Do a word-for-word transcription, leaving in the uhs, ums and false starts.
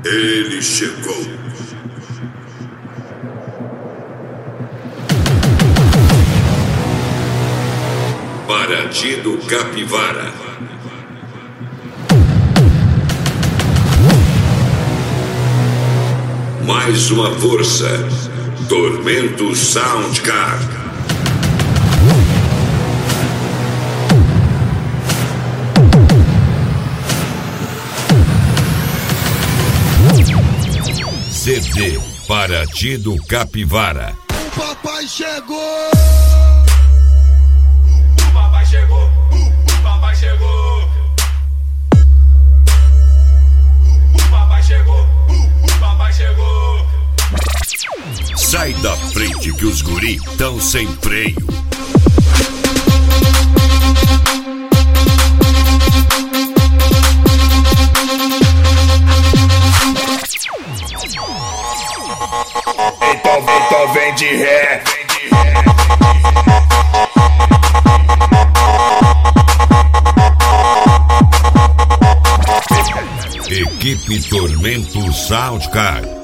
Ele chegou. Paraty do Capivara. Mais uma força. Tormento Soundcar. C D Paraty do Capivara. O papai chegou! O papai chegou! O papai chegou! O papai chegou! O papai chegou! Sai da frente que os guri tão sem freio. Então, então vem de ré. Equipe Tormento Soundcar.